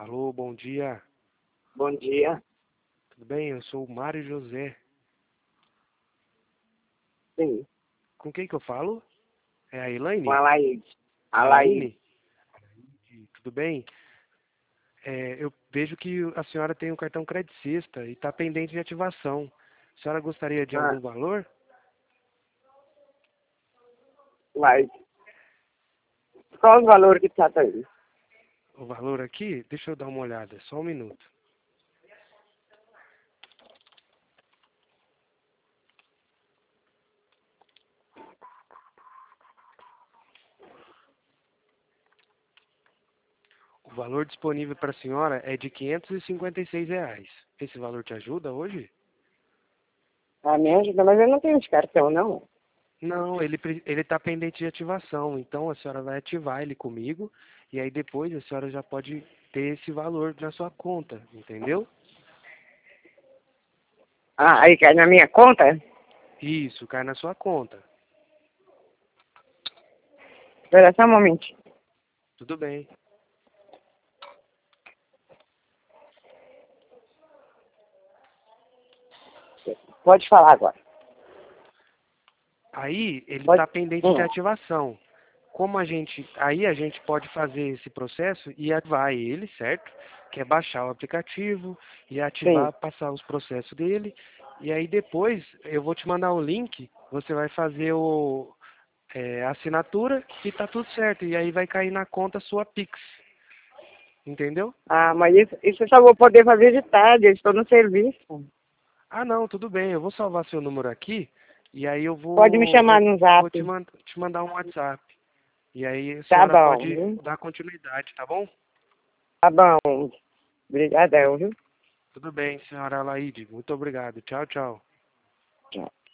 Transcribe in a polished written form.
Alô, bom dia. Bom dia. Tudo bem? Eu sou o Mário José. Sim, Com quem que eu falo? É a com a Elaine? Laís. A Laís. Elaine? Tudo bem? Eu vejo que a senhora tem um cartão Credit Sexta e está pendente de ativação. A senhora gostaria de Ah, algum valor? Laís. Qual o valor que está aí? O valor aqui? Deixa eu dar uma olhada, só um minuto. O valor disponível para a senhora é de R$ 556. Esse valor te ajuda hoje? Ah, me ajuda, mas eu não tenho esse cartão, não. Não, ele está pendente de ativação. Então a senhora vai ativar ele comigo e aí depois a senhora já pode ter esse valor na sua conta, entendeu? Ah, aí cai na minha conta? Isso, cai na sua conta. Espera só um momentinho. Tudo bem. Pode falar agora. Aí ele Pode. está pendente de ativação. Aí a gente pode fazer esse processo e ativar ele, certo? Que é baixar o aplicativo e Sim. ativar, passar os processos dele. E aí depois eu vou te mandar o link, você vai fazer a assinatura e tá tudo certo. E aí vai cair na conta sua Pix. Entendeu? Ah, mas isso eu só vou poder fazer de tarde, eu estou no serviço. Ah, não, tudo bem. Eu vou salvar seu número aqui e aí eu Pode me vou, chamar eu no vou zap. te mandar um WhatsApp. E aí a Tá senhora bom, pode viu? dar continuidade, tá bom? Tá bom. Obrigadão, viu? Tudo bem, senhora Laide. Muito obrigado. Tchau, tchau. Tchau.